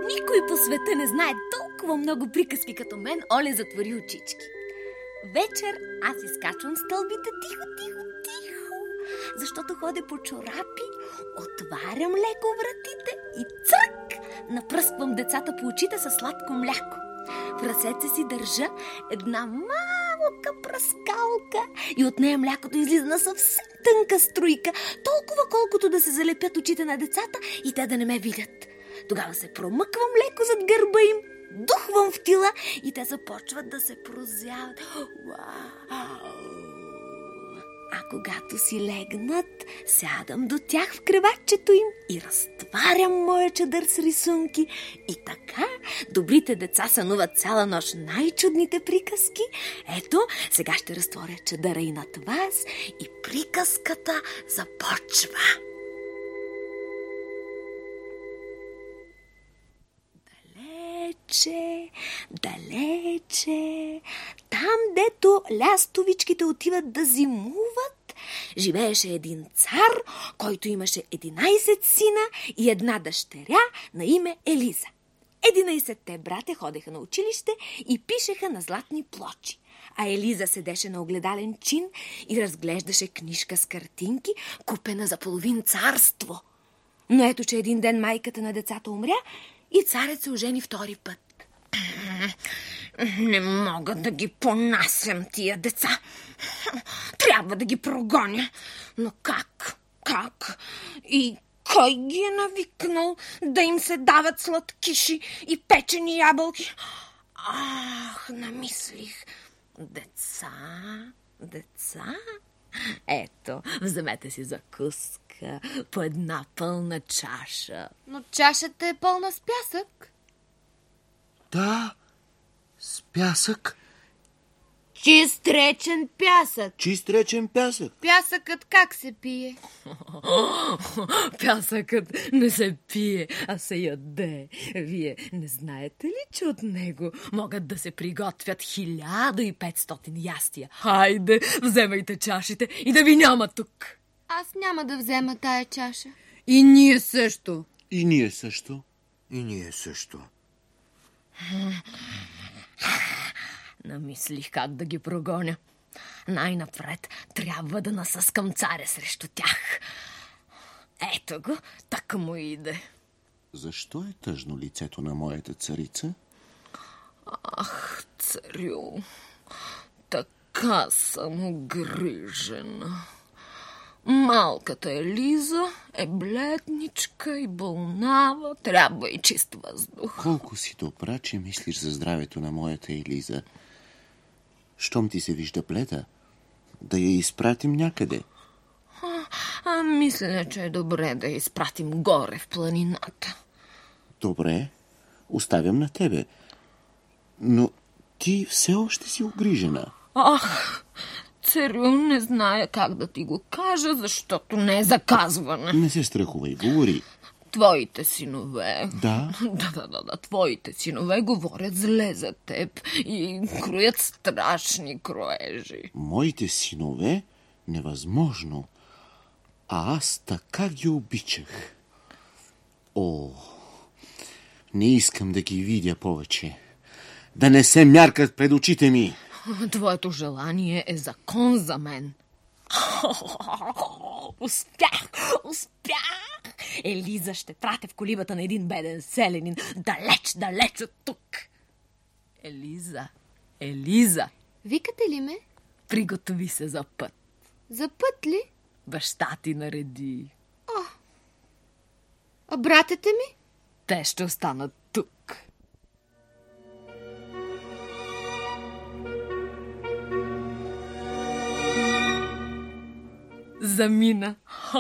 Никой по света не знае толкова много приказки като мен. Оле, затвори очички. Вечер аз изкачвам стълбите тихо, защото ходя по чорапи, отварям леко вратите и цък! Напръсквам децата по очите със сладко мляко. В ръцете си държа една малка пръскалка и от нея млякото излиза на съвсем тънка струйка, толкова колкото да се залепят очите на децата и те да не ме видят. Тогава се промъквам леко зад гърба им, духвам в тила и те започват да се прозяват. А когато си легнат, сядам до тях в креватчето им и разтварям моя чадър с рисунки. И така добрите деца сънуват цяла нощ най-чудните приказки. Ето, сега ще разтворя чадъра и над вас и приказката започва. Далече, там, дето лястовичките отиват да зимуват, живееше един цар, който имаше 11 сина и една дъщеря на име Елиза. 11-те братя ходеха на училище и пишеха на златни плочи, а Елиза седеше на огледален чин и разглеждаше книжка с картинки, купена за половин царство. Но ето, че един ден майката на децата умря и царят се ожени втори път. Не мога да ги понасям тия деца. Трябва да ги прогоня. Но как? И кой ги е навикнал да им се дават сладкиши и печени ябълки? Намислих. Деца? Ето, вземете си закуска по една пълна чаша. Но чашата е пълна с пясък. Да, с пясък. Чист речен пясък. Чист речен пясък. Пясъкът как се пие? Пясъкът не се пие, а се яде. Вие не знаете ли, че от него могат да се приготвят 1500 ястия? Хайде, вземайте чашите и да ви няма тук. Аз няма да взема тая чаша. И ние също. И ние също. Намислих как да ги прогоня. Най-напред трябва да насъскам царя срещу тях. Ето го, така му иде. Защо е тъжно лицето на моята царица? Ах, царю, така съм огрижена. Малката Елиза е бледничка и бълнава, трябва и чист въздух. Колко си добра, че мислиш за здравето на моята Елиза. Щом ти се вижда бледа, да я изпратим някъде. Мисля, че е добре да я изпратим горе в планината. Добре, оставям на тебе. Но ти все още си огрижена. Ах, царю, не зная как да ти го кажа, защото не е заказване. Не се страхувай, говори. Твоите синове. Да? Да, твоите синове говорят зле за теб и кроят страшни кроежи. Моите синове? Невъзможно. А аз така ги обичах. Не искам да ги видя повече. Да не се мяркат пред очите ми. Твоето желание е закон за мен. Успях! Елиза ще пратя в колибата на един беден селянин, далеч от тук. Елиза! Викате ли ме? Приготови се за път. За път ли? Баща ти нареди. А братята ми? Те ще останат тук. Замина.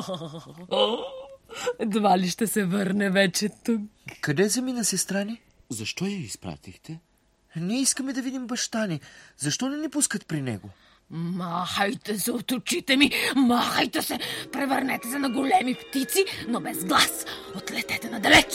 Едва ли ще се върне вече тук. Къде замина, сестра ни? Защо я изпратихте? Ние искаме да видим баща ни. Защо не ни пускат при него? Махайте се от очите ми! Махайте се! Превърнете се на големи птици, но без глас! Отлетете надалеч!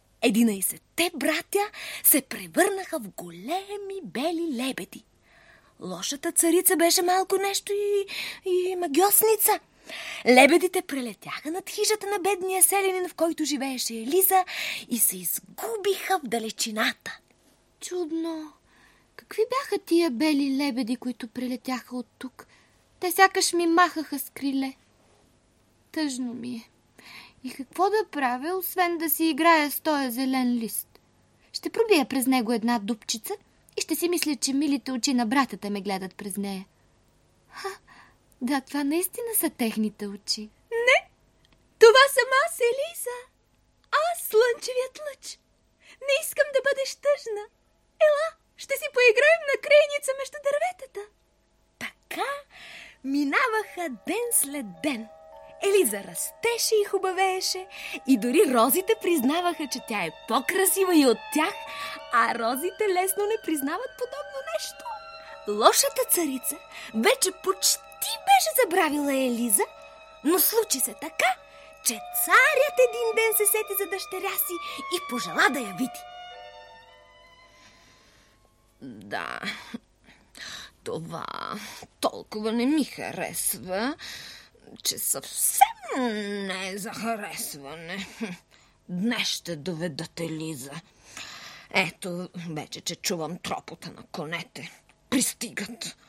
11-те братя се превърнаха в големи бели лебеди. Лошата царица беше малко нещо и магьосница. Лебедите прелетяха над хижата на бедния селянин, в който живееше Елиза, и се изгубиха в далечината. Чудно. Какви бяха тия бели лебеди, които прелетяха от тук? Те сякаш ми махаха с криле. Тъжно ми е. И какво да правя, освен да си играя с този зелен лист? Ще пробия през него една дупчица и ще си мисля, че милите очи на братята ме гледат през нея. Да, това наистина са техните очи. Не, това съм аз, Елиза. Аз, слънчевият лъч. Не искам да бъдеш тъжна. Ела, ще си поиграем на крайница между дърветата. Така минаваха ден след ден. Елиза растеше и хубавееше, и дори розите признаваха, че тя е по-красива и от тях, а розите лесно не признават подобно нещо. Лошата царица вече почти беше забравила Елиза, но случи се така, че царят един ден се сети за дъщеря си и пожела да я види. Да, това толкова не ми харесва, че съвсем не е за харесване. Днес ще доведат Елиза. Ето, вече, че чувам тропота на конете. Пристигат.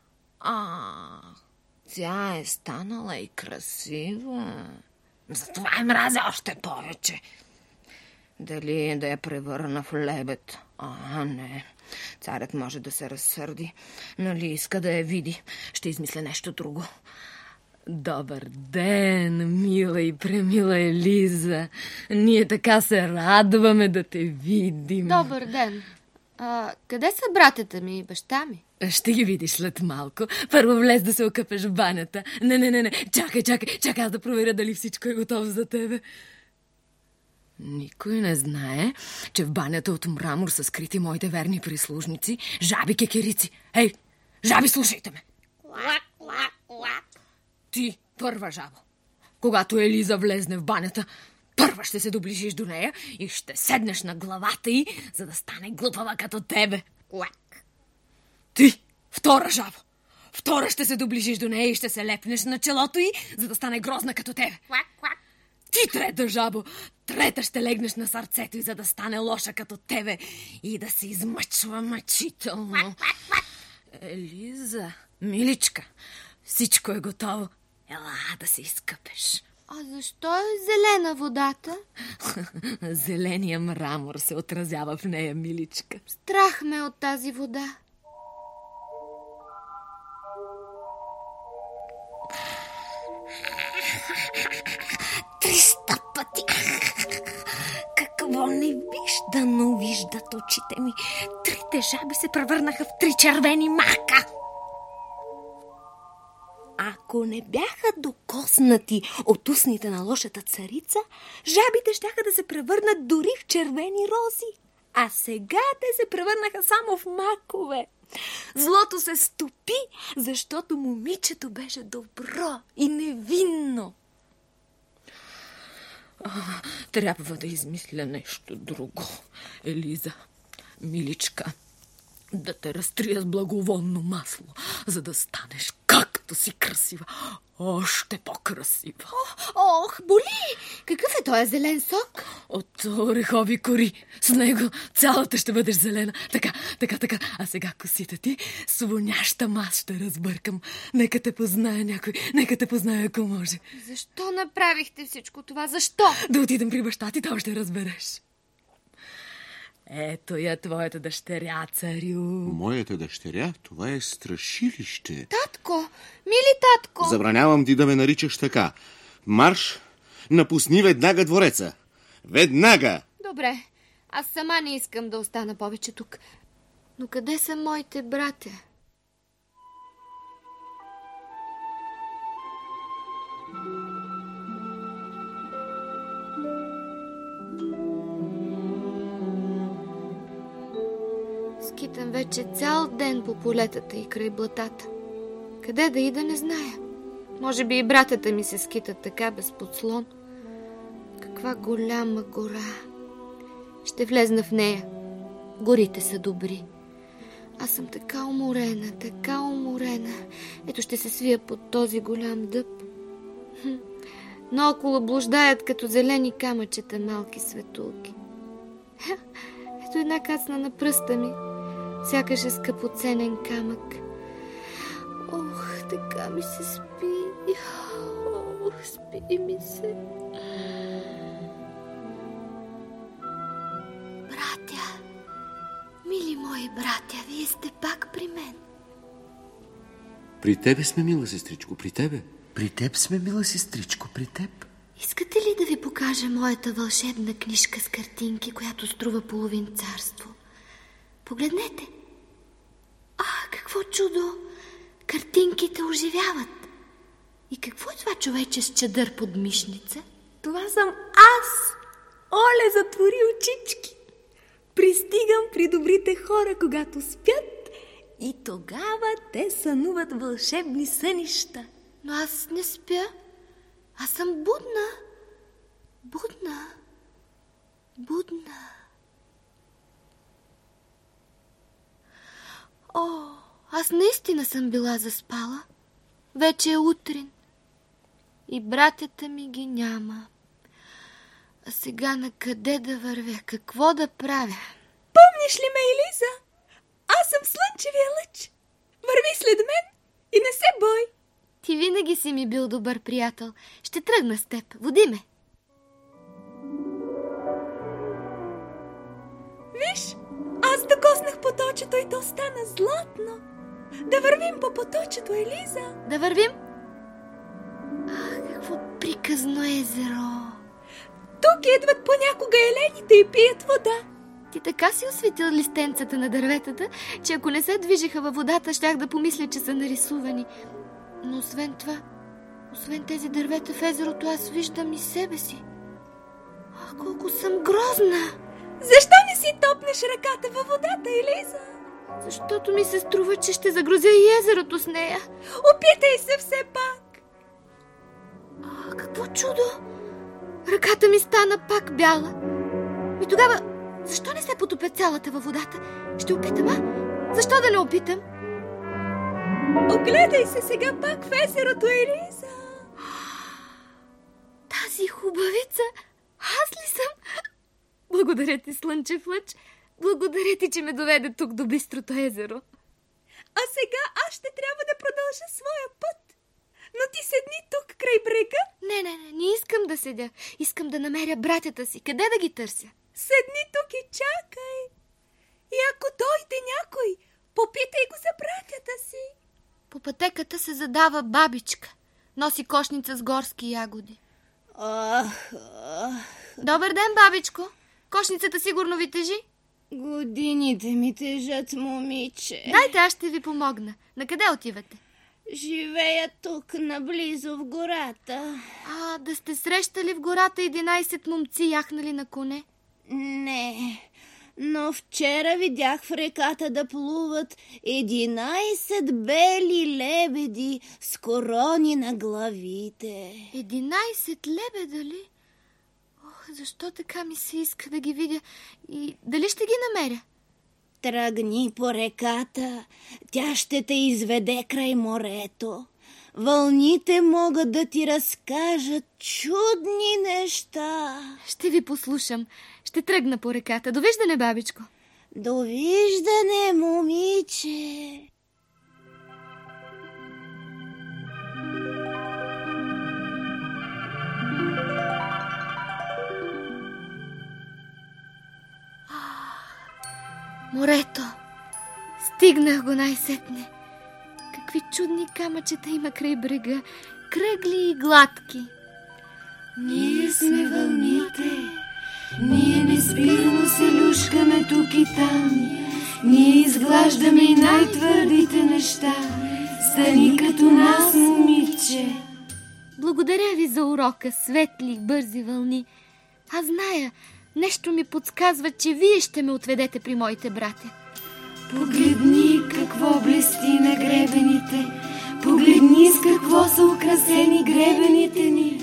Тя е станала и красива. Затова я мразя още повече. Дали да я превърна в лебед? Не. Царят може да се разсърди. Нали иска да я види. Ще измисля нещо друго. Добър ден, мила и премила Елиза. Ние така се радваме да те видим. Добър ден. Къде са братята ми и баща ми? Ще ги видиш след малко. Първо влез да се окъпеш в банята. Не. Чакай аз да проверя дали всичко е готово за тебе. Никой не знае, че в банята от мрамор са скрити моите верни прислужници, жаби кекерици. Ей, жаби, слушайте ме. Ти, първа жабо, когато Елиза влезне в банята, първа ще се доближиш до нея и ще седнеш на главата й, за да стане глупава като тебе. Ти, втора жабо, втора ще се доближиш до нея и ще се лепнеш на челото й, за да стане грозна като тебе. Ти, трета жабо, трета ще легнеш на сърцето й, за да стане лоша като тебе и да се измъчва мъчително. Елиза, миличка, всичко е готово. Ела да се изкъпеш. А защо е зелена водата? Зеления мрамор се отразява в нея, миличка. Страх ме от тази вода. Триста пъти. Какво невиждано виждат очите ми. Трите жаби се превърнаха в 3 червени мака. Ако не бяха докоснати от устните на лошата царица, жабите щяха да се превърнат дори в червени рози. А сега те се превърнаха само в макове. Злото се стопи, защото момичето беше добро и невинно. Трябва да измисля нещо друго, Елиза, миличка. Да те разтрия с благовонно масло, за да станеш както си красива, още по-красива. Ох, боли! Какъв е този зелен сок? От орехови кори. С него цялата ще бъдеш зелена. Така. А сега косите ти с воняща мас ще разбъркам. Нека те познае някой. Нека те познае, ако може. Защо направихте всичко това? Защо? Да отидем при баща ти, там ще разбереш. Ето я твоята дъщеря, царю. Моята дъщеря? Това е страшилище. Татко! Мили татко! Забранявам ти да ме наричаш така. Марш, напусни веднага двореца. Веднага! Добре, аз сама не искам да остана повече тук. Но къде са моите братя? Скитам вече цял ден по полетата и край блатата. Къде да ида, не зная. Може би и братята ми се скитат така без подслон. Каква голяма гора. Ще влезна в нея. Горите са добри. Аз съм така уморена, така уморена. Ето ще се свия под този голям дъб. Наоколо блуждаят като зелени камъчета малки светулки. Ето една кацна на пръста ми, сякаш е скъпоценен камък. Ох, така ми се спи. Ох, спи ми се. Братя, мили мои братя, вие сте пак при мен. При тебе сме, мила сестричко, при тебе. При теб сме, мила сестричко, при теб. Искате ли да ви покажа моята вълшебна книжка с картинки, която струва половин царство? Погледнете. Какво чудо! Картинките оживяват. И какво е това човече с чадър под мишница? Това съм аз! Оле, затвори очички! Пристигам при добрите хора, когато спят, и тогава те сънуват вълшебни сънища. Но аз не спя. Аз съм будна. Будна. Будна. Аз наистина съм била заспала. Вече е утрин. И братята ми ги няма. А сега на къде да вървя? Какво да правя? Помниш ли ме, Елиза? Аз съм слънчевия лъч. Върви след мен и не се бой. Ти винаги си ми бил добър приятел. Ще тръгна с теб. Води ме. Виж, аз докоснах поточето и то стана златно. Да вървим по поточето, Елиза. Да вървим? Какво приказно езеро. Тук идват понякога елените и пият вода. Ти така си осветил листенцата на дърветата, че ако не се движеха във водата, щях да помисля, че са нарисувани. Но освен това, освен тези дървета в езерото, аз виждам и себе си. Колко съм грозна! Защо не си топнеш ръката във водата, Елиза? Защото ми се струва, че ще загрозя и езерото с нея. Опитай се все пак. Какво чудо! Ръката ми стана пак бяла. И тогава, защо не се потопя цялата във водата? Ще опитам, Защо да не опитам? Огледай се сега пак в езерото, Елиза. Тази хубавица, аз ли съм? Благодаря ти, слънчев лъч. Благодаря ти, че ме доведе тук до бистрото езеро. А сега аз ще трябва да продължа своя път. Но ти седни тук край брега. Не искам да седя. Искам да намеря братята си. Къде да ги търся? Седни тук и чакай. И ако дойде някой, попитай го за братята си. По пътеката се задава бабичка. Носи кошница с горски ягоди. Добър ден, бабичко. Кошницата сигурно ви тежи? Годините ми тежат, момиче. Дайте, аз ще ви помогна. На къде отивате? Живея тук, наблизо в гората. Да сте срещали в гората 11 момци, яхнали на коне? Не, но вчера видях в реката да плуват 11 бели лебеди с корони на главите. 11 лебеда ли? Защо така ми се иска да ги видя и дали ще ги намеря? Тръгни по реката, тя ще те изведе край морето. Вълните могат да ти разкажат чудни неща. Ще ви послушам. Ще тръгна по реката. Довиждане, бабичко. Довиждане, момиче. Морето. Стигнах го най-сетне. Какви чудни камъчета има край брега. Кръгли и гладки. Ние сме вълните. Ние неспирно се люшкаме тук и там. Ние изглаждаме и най-твърдите неща. Стани като нас, момиче. Благодаря ви за урока, светли и бързи вълни. Аз зная, нещо ми подсказва, че вие ще ме отведете при моите братя. Погледни какво блести на гребените. Погледни с какво са украсени гребените ни.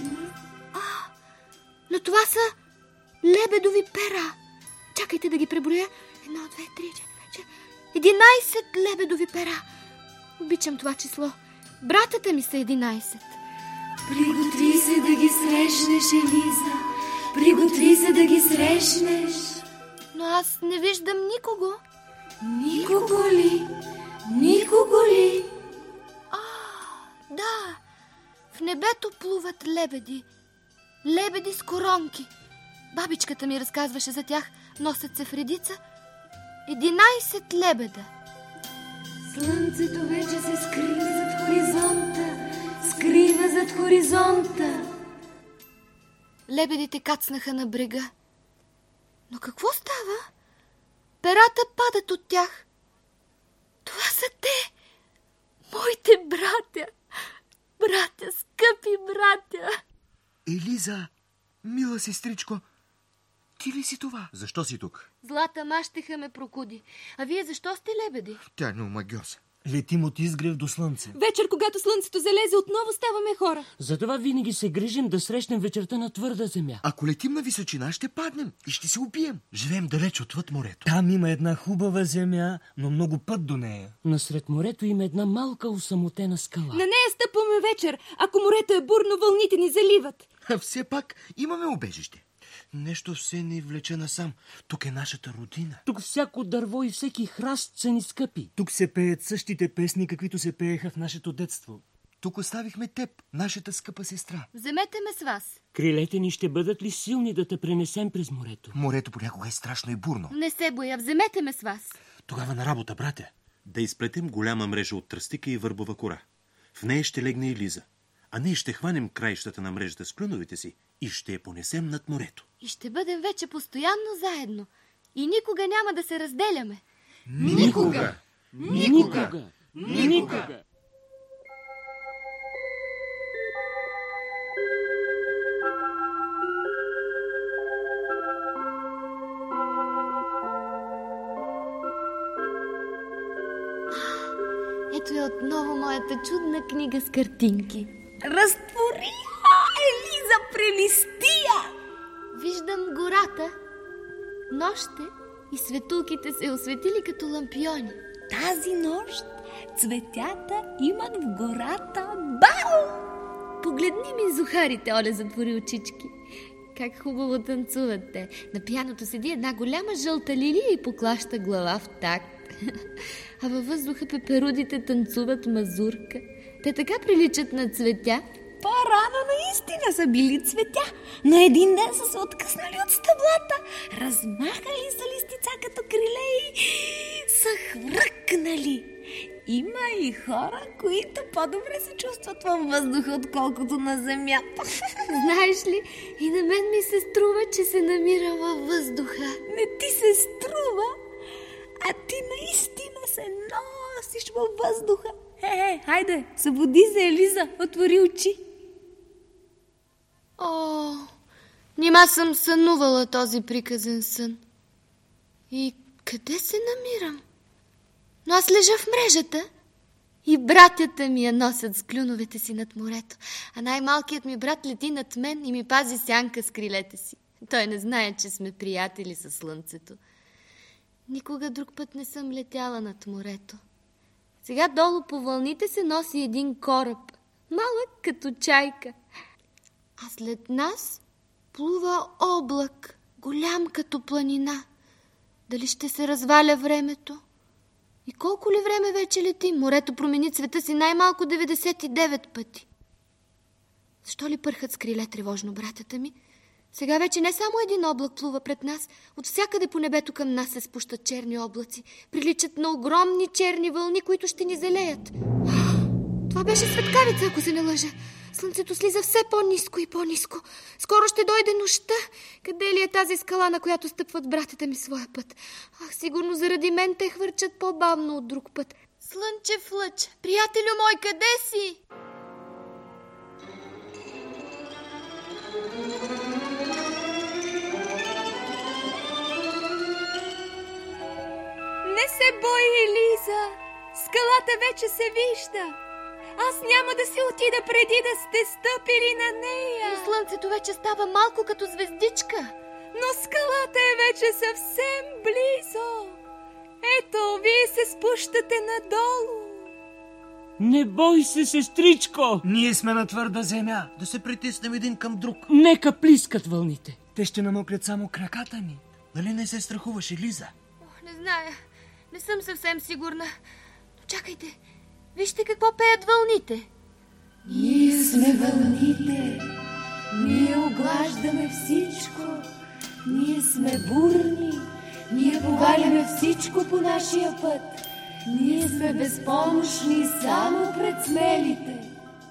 Но това са лебедови пера. Чакайте да ги преброя. 1, 2, 3, 4, 11 лебедови пера. Обичам това число. Братята ми са 11. Приготви се да ги срещнеш, Елиза. Приготви се да ги срещнеш. Но аз не виждам никого. Никого ли? Никого ли? Да, в небето плуват лебеди. Лебеди с коронки. Бабичката ми разказваше за тях. Носят се в редица. 11 лебеда. Слънцето вече се скрива зад хоризонта. Скрива зад хоризонта. Лебедите кацнаха на брега. Но какво става? Перата падат от тях. Това са те. Моите братя. Братя, скъпи братя. Елиза, мила сестричко, ти ли си това? Защо си тук? Злата мащеха ме прокуди. А вие защо сте лебеди? Тя не омагьоса. Летим от изгрев до слънце. Вечер, когато слънцето залезе, отново ставаме хора. Затова винаги се грижим да срещнем вечерта на твърда земя. Ако летим на височина, ще паднем и ще се убием. Живеем далеч отвъд морето. Там има една хубава земя, но много път до нея. Насред морето има една малка осамотена скала. На нея стъпваме вечер. Ако морето е бурно, вълните ни заливат. А все пак имаме убежище. Нещо все ни влече насам. Тук е нашата родина. Тук всяко дърво и всеки храст са ни скъпи. Тук се пеят същите песни, каквито се пееха в нашето детство. Тук оставихме теб, нашата скъпа сестра. Вземете ме с вас. Крилете ни ще бъдат ли силни да те пренесем през морето? Морето понякога е страшно и бурно. Не се боя, вземете ме с вас. Тогава на работа, братя. Да изплетем голяма мрежа от тръстика и върбова кора. В нея ще легне Елиза, а ние ще хванем краищата на мрежата с клюновете си и ще я понесем над морето. И ще бъдем вече постоянно заедно. И никога няма да се разделяме. Никога! Никога! Никога! Ето е отново моята чудна книга с картинки. Разтвори! Елиза, прелистия! Виждам гората. Нощ е и светулките се осветили като лампиони. Тази нощ цветята имат в гората бал! Погледни ми зухарите, Оля затвори очички. Как хубаво танцуват те. На пианото седи една голяма жълта лилия и поклаща глава в такт. А във въздуха пеперудите танцуват мазурка. Те така приличат на цветя. По-рано наистина са били цветя, но един ден са се откъснали от стъблата, размахали са листица като криле и са хвръкнали. Има и хора, които по-добре се чувстват във въздуха, отколкото на земята. Знаеш ли, и на мен ми се струва, че се намирам във въздуха. Не ти се струва, а ти наистина се носиш във въздуха. Хайде, събуди се, Елиза, отвори очи. О, нима съм сънувала този приказен сън. И къде се намирам? Но аз лежа в мрежата и братята ми я носят с клюновете си над морето, а най-малкият ми брат лети над мен и ми пази сянка с крилете си. Той не знае, че сме приятели със слънцето. Никога друг път не съм летяла над морето. Сега долу по вълните се носи един кораб, малък като чайка. А след нас плува облак, голям като планина. Дали ще се разваля времето? И колко ли време вече летим? Морето промени цвета си най-малко 99 пъти. Защо ли пърхат с криле тревожно братята ми? Сега вече не само един облак плува пред нас. От всякъде по небето към нас се спущат черни облаци. Приличат на огромни черни вълни, които ще ни залеят. Това беше светкавица, ако се не лъжа. Слънцето слиза все по-ниско и по-ниско. Скоро ще дойде нощта. Къде ли е тази скала, на която стъпват братята ми своя път? Сигурно заради мен те хвърчат по-бавно от друг път. Слънчев лъч, приятелю мой, къде си? Не се бой, Елиза! Скалата вече се вижда. Аз няма да се отида преди да сте стъпили на нея. Но слънцето вече става малко като звездичка. Но скалата е вече съвсем близо. Ето, вие се спущате надолу. Не бой се, сестричко! Ние сме на твърда земя. Да се притиснем един към друг. Нека плискат вълните. Те ще намокрят само краката ни. Нали не се страхуваш, Елиза? Не зная. Не съм съвсем сигурна. Но чакайте. Вижте какво пеят вълните. Ние сме вълните. Ние оглаждаме всичко. Ние сме бурни. Ние поваляме всичко по нашия път. Ние сме безпомощни само пред смелите.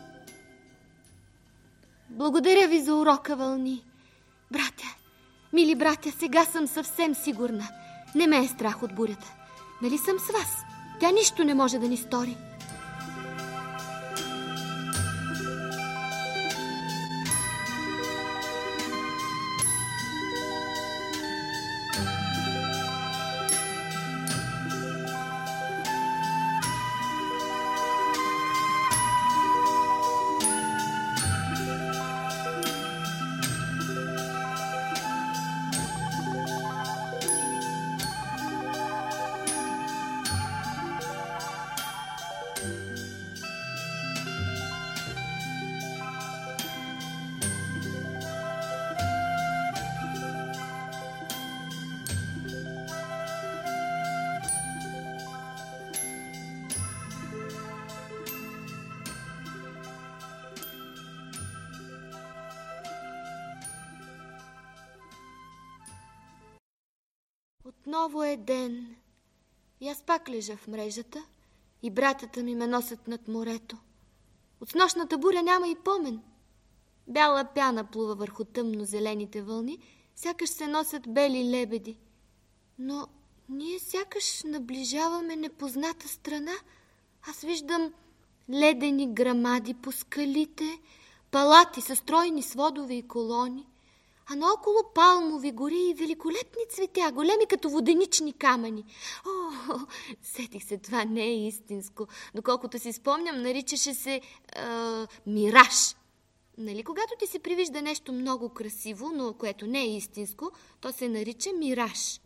Благодаря ви за урока, вълни. Братя, мили братя, сега съм съвсем сигурна. Не ме е страх от бурята. Нали съм с вас? Тя нищо не може да ни стори. Отново е ден. И аз пак лежа в мрежата и братята ми ме носят над морето. От снощната буря няма и помен. Бяла пяна плува върху тъмно-зелените вълни, сякаш се носят бели лебеди. Но ние сякаш наближаваме непозната страна. Аз виждам ледени грамади по скалите, палати със стройни сводове и колони, а наоколо палмови гори и великолепни цветя, големи като воденични камъни. О, сетих се, това не е истинско. Доколкото си спомням, наричаше се мираж. Нали, когато ти се привижда нещо много красиво, но което не е истинско, то се нарича мираж.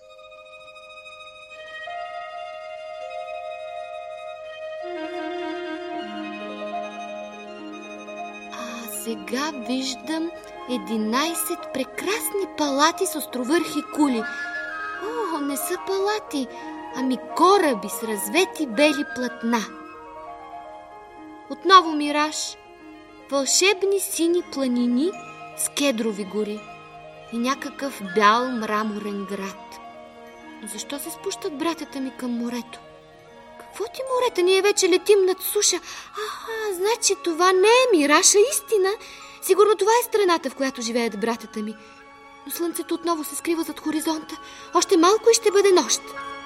Сега виждам 11 прекрасни палати с островърхи кули. О, не са палати, ами кораби с развети бели платна. Отново мираж, вълшебни сини планини с кедрови гори и някакъв бял мраморен град. Но защо се спущат братята ми към морето? Какво ти морета? Ние вече летим над суша. Значи това не е мираж, а истина. Сигурно това е страната, в която живеят братята ми. Но слънцето отново се скрива зад хоризонта. Още малко и ще бъде нощ.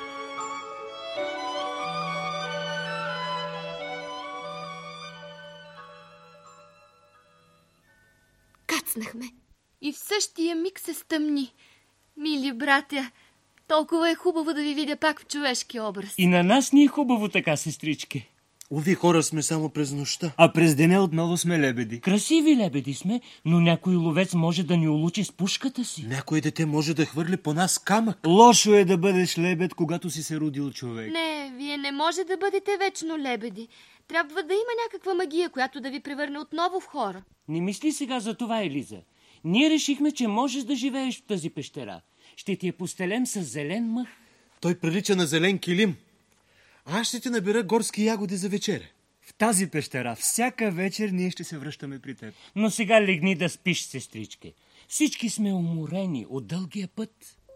Кацнахме. И в същия миг се стъмни. Мили братя, толкова е хубаво да ви видя пак в човешки образ. И на нас ни е хубаво така, сестрички. Уви, хора сме само през нощта. А през деня отново сме лебеди. Красиви лебеди сме, но някой ловец може да ни улучи с пушката си. Някой дете може да хвърли по нас камък. Лошо е да бъдеш лебед, когато си се родил човек. Не, вие не може да бъдете вечно лебеди. Трябва да има някаква магия, която да ви превърне отново в хора. Не мисли сега за това, Елиза. Ние решихме, че можеш да живееш в тази пещера. Ще ти я постелем с зелен мъх. Той прилича на зелен килим. Аз ще ти набера горски ягоди за вечеря. В тази пещера всяка вечер ние ще се връщаме при теб. Но сега легни да спиш, сестрички. Всички сме уморени от дългия път.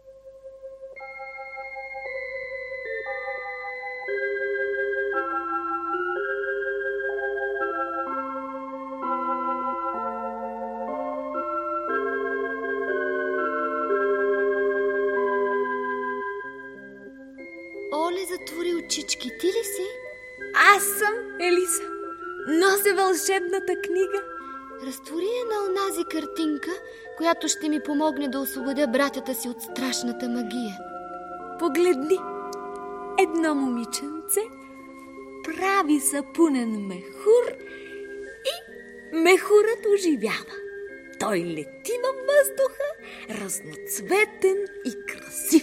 Оле, затвори очички. Ти ли си? Аз съм Елиза. Нося вълшебната книга. Разтвори я на онази картинка, която ще ми помогне да освободя братята си от страшната магия. Погледни. Едно момиченце прави сапунен мехур и мехурът оживява. Той лети във въздуха, разноцветен и красив.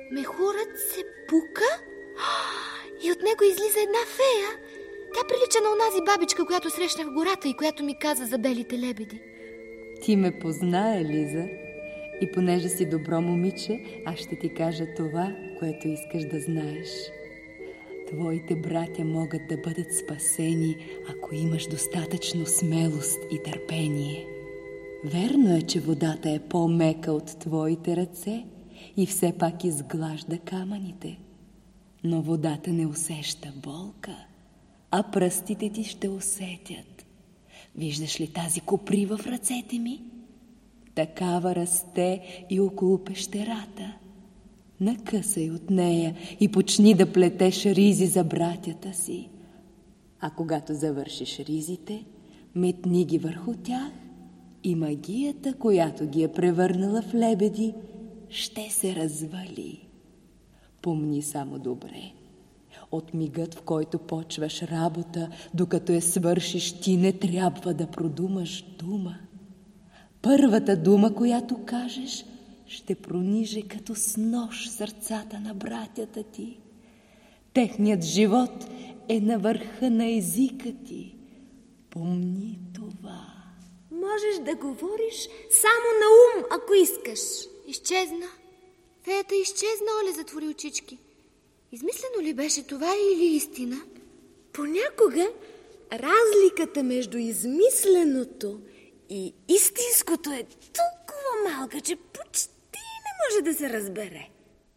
Мехурът се пука и от него излиза една фея. Тя прилича на онази бабичка, която срещнах в гората и която ми каза за белите лебеди. Ти ме позна, Елиза. И понеже си добро момиче, аз ще ти кажа това, което искаш да знаеш. Твоите братя могат да бъдат спасени, ако имаш достатъчно смелост и търпение. Верно е, че водата е по-мека от твоите ръце и все пак изглажда камъните. Но водата не усеща болка, а пръстите ти ще усетят. Виждаш ли тази коприва в ръцете ми? Такава расте и около пещерата. Накъсай от нея и почни да плетеш ризи за братята си. А когато завършиш ризите, метни ги върху тях и магията, която ги е превърнала в лебеди, ще се развали. Помни само добре. От мигът, в който почваш работа, докато я свършиш, ти не трябва да продумаш дума. Първата дума, която кажеш, ще прониже като с нож сърцата на братята ти. Техният живот е на върха на езика ти. Помни това. Можеш да говориш само на ум, ако искаш. Изчезна. Феята изчезна, Оле затвори очички. Измислено ли беше това или истина? Понякога разликата между измисленото и истинското е толкова малка, че почти не може да се разбере.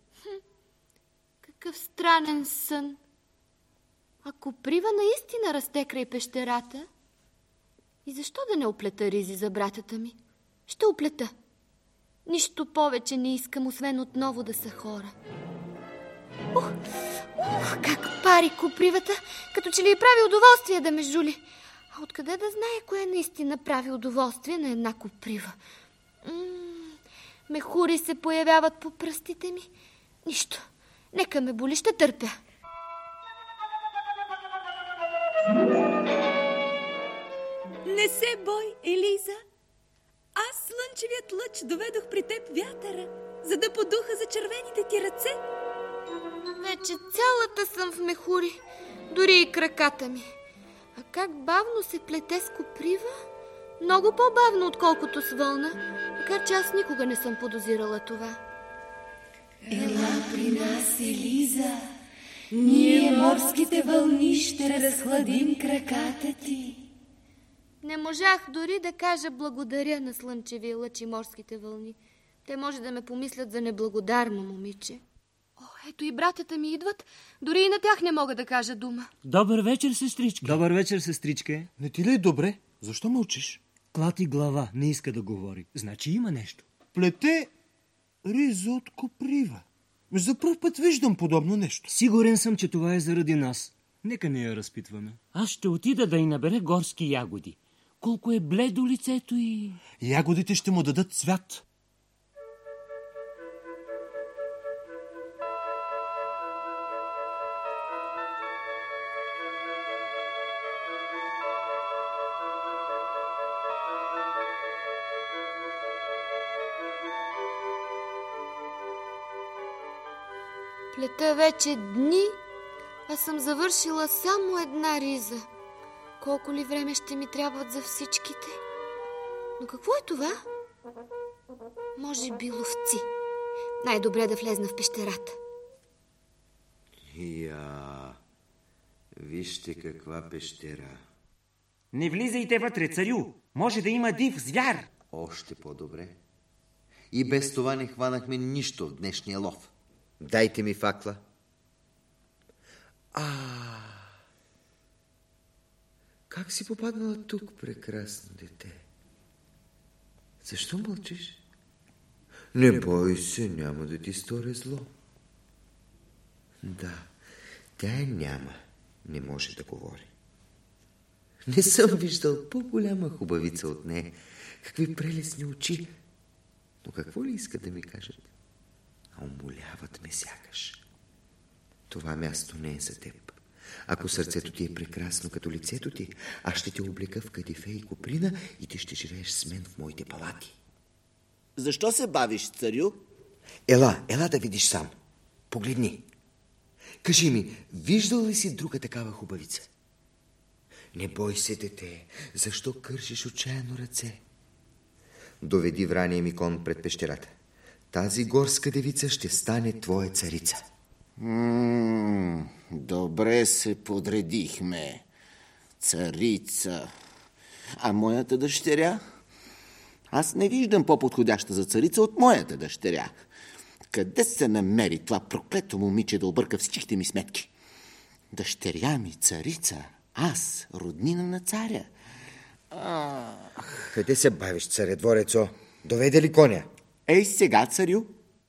Какъв странен сън. Ако коприва наистина расте край пещерата, и защо да не оплета ризи за братята ми? Ще оплета. Нищо повече не искам, освен отново да са хора. Как пари копривата, като че ли й прави удоволствие да ме жули. А откъде да знае кое наистина прави удоволствие на една коприва? Мехури се появяват по пръстите ми. Нищо, нека ме боли, ще търпя. Не се бой, Елиза. Аз, слънчевият лъч, доведох при теб вятъра, за да подуха за червените ти ръце. Вече цялата съм в мехури, дори и краката ми. А как бавно се плете с коприва? Много по-бавно, отколкото с вълна, макар че аз никога не съм подозирала това. Ела при нас, Елиза. Ние, морските вълни, ще разхладим краката ти. Не можах дори да кажа благодаря на слънчевия лъч и морските вълни. Те може да ме помислят за неблагодарно момиче. Ето и братята ми идват. Дори и на тях не мога да кажа дума. Добър вечер, сестричка. Добър вечер, сестричка. Не ти ли е добре? Защо мълчиш? Клати глава, не иска да говори. Значи има нещо. Плете риза от коприва. За пръв път виждам подобно нещо. Сигурен съм, че това е заради нас. Нека не я разпитваме. Аз ще отида да й набере горски ягоди. Колко е бледо лицето и... Ягодите ще му дадат цвят. Плета вече дни, а съм завършила само една риза. Колко ли време ще ми трябват за всичките? Но какво е това? Може би ловци. Най-добре да влезна в пещерата. Вижте каква пещера. Не влизайте вътре, царю. Може да има див звяр. Още по-добре. И без това не хванахме нищо в днешния лов. Дайте ми факла. Как си попаднала тук, прекрасно дете? Защо мълчиш? Не бой се, няма да ти сторя зло. Да, тя няма. Не може да говори. Не съм виждал по-голяма хубавица от нея. Какви прелесни очи. Но какво ли иска да ми кажат? Умоляват ме сякаш. Това място не е за теб. Ако сърцето ти е прекрасно като лицето ти, аз ще те облека в кадифе и коприна и ти ще живееш с мен в моите палати. Защо се бавиш, царю? Ела да видиш сам. Погледни. Кажи ми, виждал ли си друга такава хубавица? Не бой се, дете. Защо кършиш отчаяно ръце? Доведи врания ми кон пред пещерата. Тази горска девица ще стане твоя царица. Добре се подредихме. Царица. А моята дъщеря? Аз не виждам по-подходяща за царица от моята дъщеря. Къде се намери това проклето момиче да обърка всичките ми сметки? Дъщеря ми царица, аз, роднина на царя. Къде се бавиш, царедворецо? Доведе ли коня? Ей сега, царю.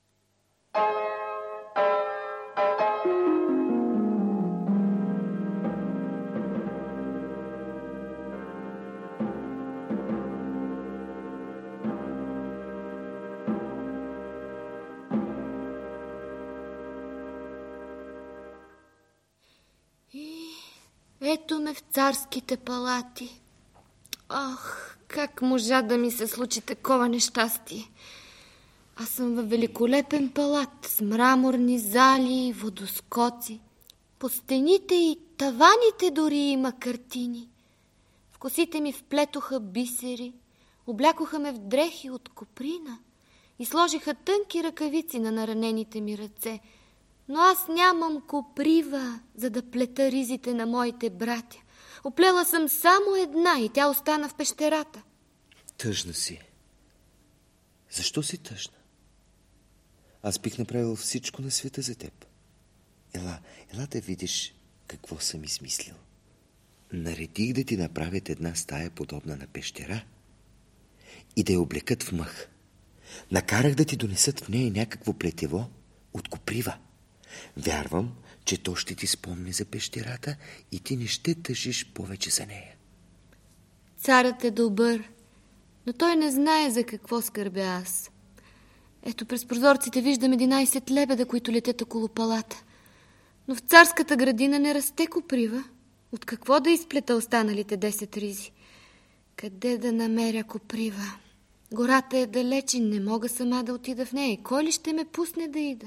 Ето ме в царските палати. Ах, как можа да ми се случи такова нещастие? Аз съм във великолепен палат с мраморни зали и водоскоци. По стените и таваните дори има картини. В косите ми вплетоха бисери, облякоха ме в дрехи от коприна и сложиха тънки ръкавици на наранените ми ръце. Но аз нямам коприва, за да плета ризите на моите братя. Оплела съм само една и тя остана в пещерата. Тъжна си. Защо си тъжна? Аз бих направил всичко на света за теб. Ела да видиш какво съм измислил. Наредих да ти направят една стая подобна на пещера и да я облекат в мъх. Накарах да ти донесат в нея някакво плетево от коприва. Вярвам, че то ще ти спомни за пещерата и ти не ще тъжиш повече за нея. Царът е добър, но той не знае за какво скърбя аз. Ето през прозорците виждам 11 лебеда, които летят около палата. Но в царската градина не расте коприва. От какво да изплета останалите 10 ризи? Къде да намеря коприва? Гората е далеч и не мога сама да отида в нея. Кой ли ще ме пусне да ида?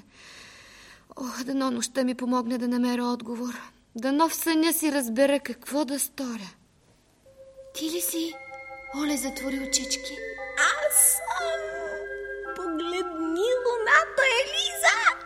Дано нощта ми помогне да намеря отговор. Дано в съня си разбера какво да сторя. Ти ли си? Оле, затвори очички. Аз съм. Погледни луната, Елиза!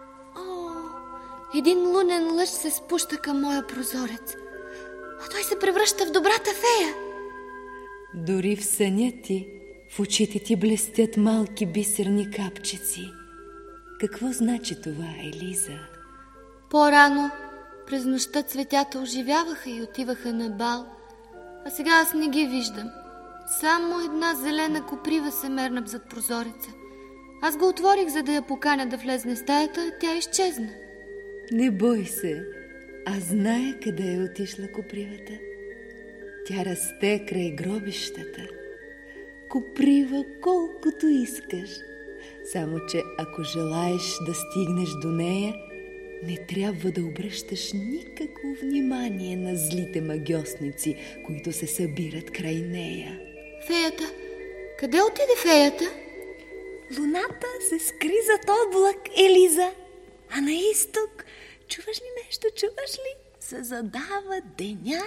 Един лунен лъч се спуща към моя прозорец. А той се превръща в добрата фея. Дори в съня ти, в очите ти блестят малки бисерни капчици. Какво значи това, Елиза? По-рано, през нощта цветята оживяваха и отиваха на бал, а сега аз не ги виждам. Само една зелена коприва се мерна зад прозореца. Аз го отворих, за да я поканя да влезне в стаята, а тя изчезна. Не бой се, аз зная къде е отишла копривата. Тя расте край гробищата. Коприва колкото искаш. Само че ако желаеш да стигнеш до нея, не трябва да обръщаш никакво внимание на злите магьосници, които се събират край нея. Феята? Къде отиде феята? Луната се скри зад облак, Елиза. А на изток, чуваш ли нещо, чуваш ли? Се задава деня.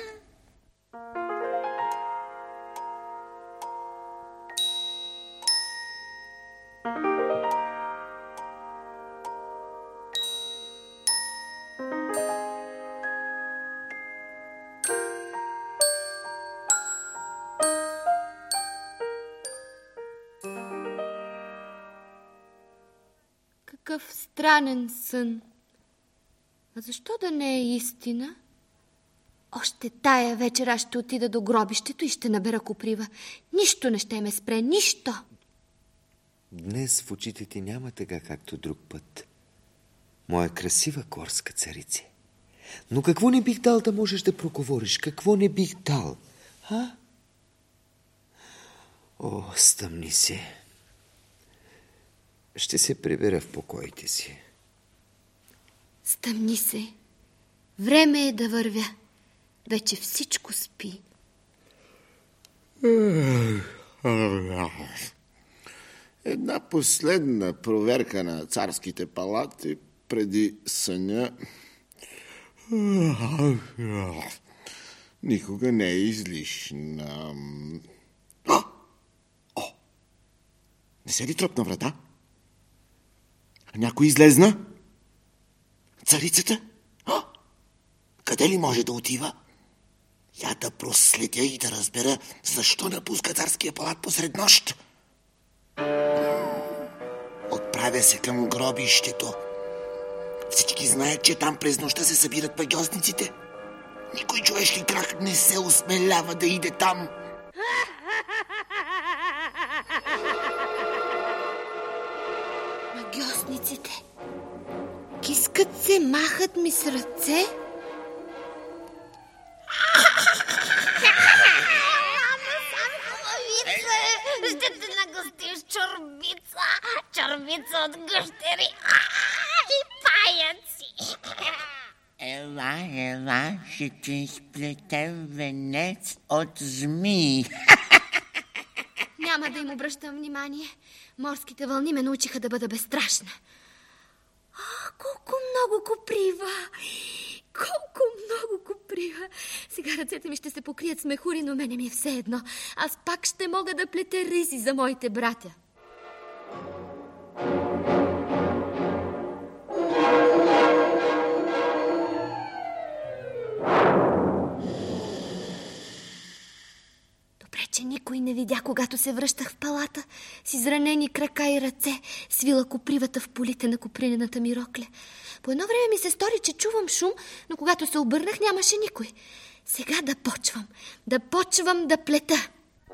Какъв странен сън. А защо да не е истина? Още тая вечер аз ще отида до гробището и ще набера коприва. Нищо не ще ме спре, нищо. Днес в очите ти няма така, както друг път. Моя красива горска царице. Но какво не бих дал да можеш да проговориш? Какво не бих дал? Стъмни се. Ще се прибера в покоите си. Стъмни се. Време е да вървя. Вече всичко спи. Една последна проверка на царските палати преди съня никога не е излишна. Не се ли тропна врата? Някой излезна? Царицата? Къде ли може да отива? Я да проследя и да разбера защо напуска царския палат посред нощ. Отправя се към гробището. Всички знаят, че там през нощта се събират магьосниците. Никой човешки крак не се осмелява да иде там. Магьосниците кискат се, махат ми с ръце. Ще те нагостиш чорбица. Чорбица от гъщери и паяци. Ела, ще ти изплетем венец от змии. Няма да им обръщам внимание. Морските вълни ме научиха да бъда безстрашна. Колко много коприва! Колко много коприва! Сега ръцете ми ще се покрият с мехури, но мене ми е все едно. Аз пак ще мога да плета ризи за моите братя. Добре, че никой не видя, когато се връщах в палата с изранени крака и ръце, свила копривата в полите на копринената ми рокля. По едно време ми се стори, че чувам шум, но когато се обърнах, нямаше никой. Сега да почвам да плета.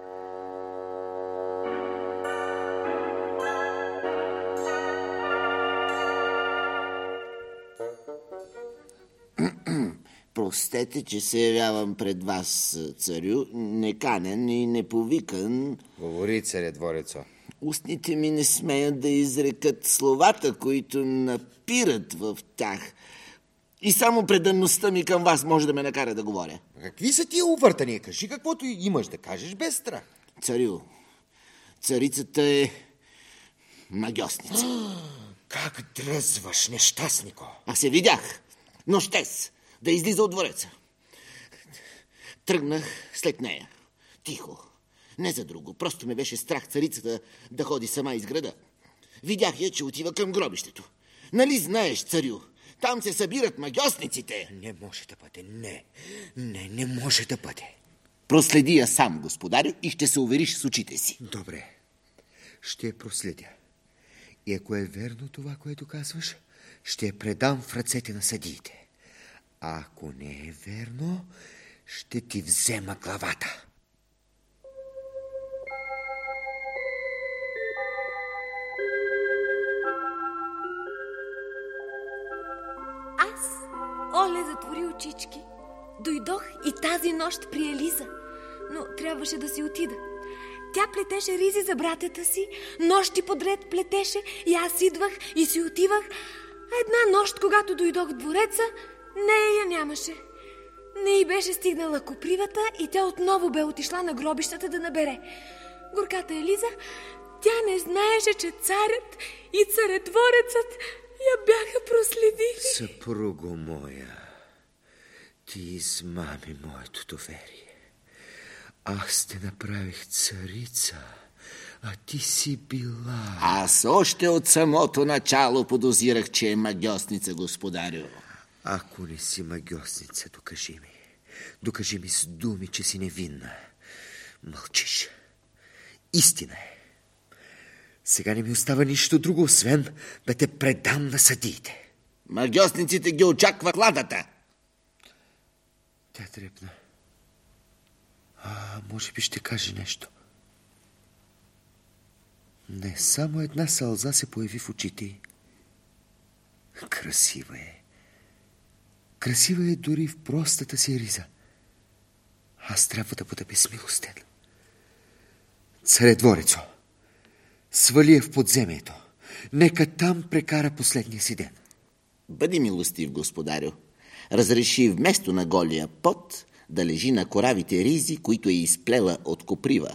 Простете, че се явявам пред вас, царю, неканен и неповикан. Говори, царе Дворецо. Устните ми не смеят да изрекат словата, които напират в тях. И само преданността ми към вас може да ме накара да говоря. Какви са тия увъртания? Кажи каквото имаш да кажеш без страх. Царю, царицата е магьосница. Как дръзваш, нещастнико? Аз се видях нощес да излиза от двореца. Тръгнах след нея. Тихо. Не за друго. Просто ме беше страх царицата да ходи сама из града. Видях я, че отива към гробището. Нали знаеш, царю, там се събират магьосниците. Не може да бъде. Не може да бъде. Проследи я сам, господарю, и ще се увериш с очите си. Добре. Ще я проследя. И ако е верно това, което казваш, ще я предам в ръцете на съдиите. А ако не е верно, ще ти взема главата. Аз, Оле, затвори очички. Дойдох и тази нощ при Елиза, но трябваше да си отида. Тя плетеше ризи за братята си, нощи подред плетеше и аз идвах и си отивах. А една нощ, когато дойдох в двореца, нея я нямаше. Не й беше стигнала копривата и тя отново бе отишла на гробищата да набере. Горката Елиза, тя не знаеше, че царят и царедворецът я бяха проследили. Съпруго моя, ти измами моето доверие. Аз те направих царица, а ти си била... Аз още от самото начало подозирах, че е магьосница, господарю. Ако не си магьосница, докажи ми. Докажи ми с думи, че си невинна. Мълчиш. Истина е. Сега не ми остава нищо друго, освен да те предам на съдиите. Магьосниците ги очаква кладата. Тя трепна. Може би ще каже нещо. Не, само една сълза се появи в очите й. Красива е. Красива е дори в простата си риза. Аз трябва да бъда безмилостен. Царедворецо, свали я в подземието. Нека там прекара последния си ден. Бъди милостив, господарю. Разреши вместо на голия пот да лежи на коравите ризи, които е изплела от коприва.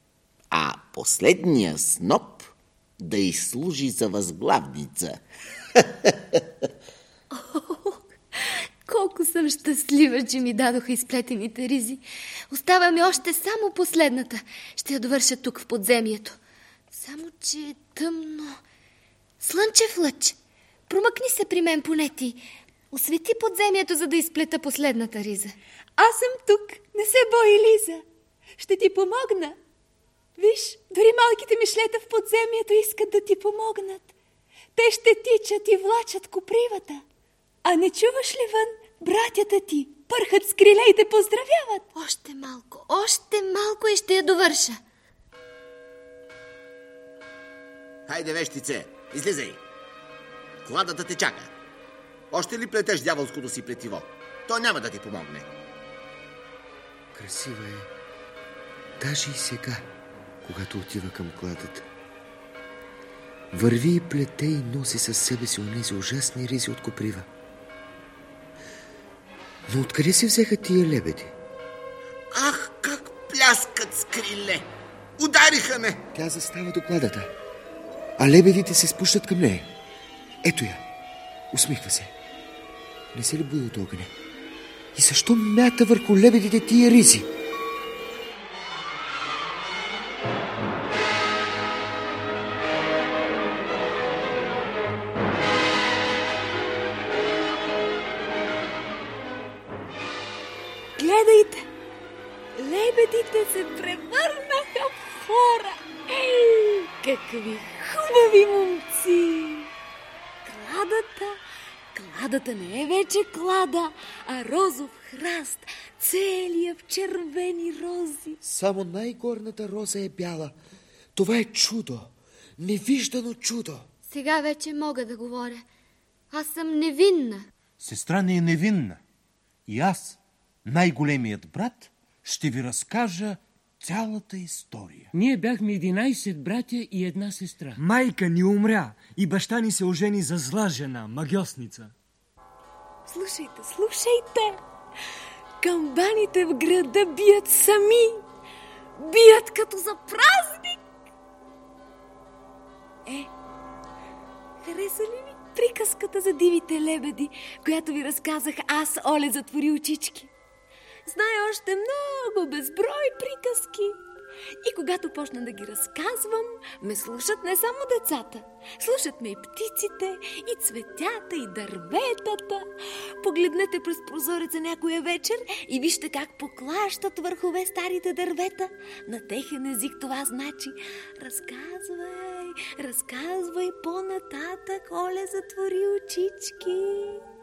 А последния сноп да изслужи за възглавница. Колко съм щастлива, че ми дадоха изплетените ризи. Остава ми още само последната. Ще я довърша тук в подземието. Само, че е тъмно. Слънчев лъч, промъкни се при мен, поне ти. Освети подземието, за да изплета последната риза. Аз съм тук. Не се бой, Лиза. Ще ти помогна. Виж, дори малките мишлета в подземието искат да ти помогнат. Те ще тичат и влачат копривата. А не чуваш ли вън? Братята ти пърхат с криле и те поздравяват. Още малко и ще я довърша. Хайде, вещице, излизай. Кладата те чака. Още ли плетеш дяволското си плетиво? То няма да ти помогне. Красива е. Даже и сега, когато отива към кладата. Върви и плете и носи със себе си онези ужасни ризи от коприва. Но откъде се взеха тия лебеди? Ах, как пляскат с криле! Удариха ме! Тя застава до кладата, а лебедите се спущат към нея. Ето я, усмихва се. Не се ли бои от огъня? И защо мята върху лебедите тия ризи? Гледайте! Лебедите се превърнаха в хора. Ей, какви хубави момци! Кладата не е вече клада, а розов храст, целия в червени рози. Само най-горната роза е бяла. Това е чудо, невиждано чудо. Сега вече мога да говоря. Аз съм невинна. Сестра не е невинна. И аз, най-големият брат, ще ви разкажа цялата история. Ние бяхме 11 братя и една сестра. Майка ни умря и баща ни се ожени за зла жена, магьосница. Слушайте! Камбаните в града бият сами. Бият като за празник. Хареса ли ви приказката за дивите лебеди, която ви разказах аз, Оле затвори очички? Знае още много безброй приказки. И когато почна да ги разказвам, ме слушат не само децата. Слушат ме и птиците, и цветята, и дърветата. Погледнете през прозореца някоя вечер и вижте как поклащат върхове старите дървета. На техен език това значи: разказвай по-нататък, Оле затвори очички.